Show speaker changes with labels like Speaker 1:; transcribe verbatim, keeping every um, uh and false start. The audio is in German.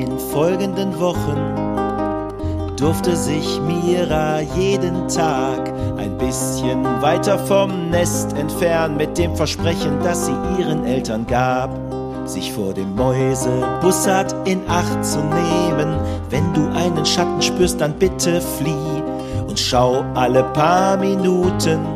Speaker 1: den folgenden Wochen durfte sich Mira jeden Tag ein bisschen weiter vom Nest entfernen, mit dem Versprechen, das sie ihren Eltern gab, sich vor dem Mäusebussard in Acht zu nehmen. Wenn du einen Schatten spürst, dann bitte flieh und schau alle paar Minuten